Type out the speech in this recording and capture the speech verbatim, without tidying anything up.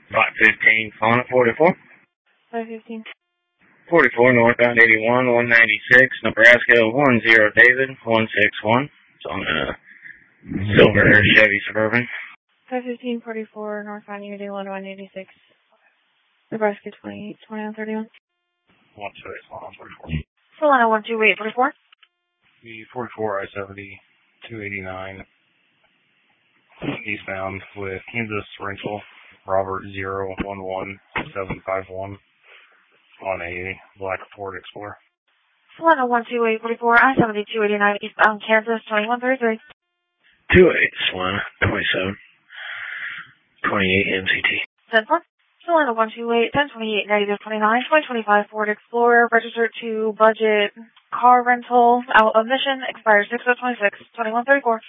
five fifteen, phone at forty-four. five fifteen. forty-four, northbound eighty-one, one ninety-six, Nebraska, one zero, David, one six one. It's on a silver Chevy Suburban. five fifteen, forty-four, northbound eighty-one, one eighty-six, Nebraska, twenty-eight, twenty-one, thirty-one. one two eight, one forty-four. Solana, one two eight, forty-four. The forty-four I seventy, two eighty-nine, eastbound with Kansas Rental, Robert zero one one seven five one on a black Ford Explorer. Solana, one two eight, forty-four, I seventy, two eighty-nine, eastbound Kansas, twenty-one thirty-three. two eight, Solana, twenty-seven, twenty-eight, M C T. ten four. Solana, one two eight, ten twenty-eight, negative twenty-nine, twenty twenty-five Ford Explorer, registered to budget car rental, out of mission, expires six oh twenty-six, twenty-one thirty-four.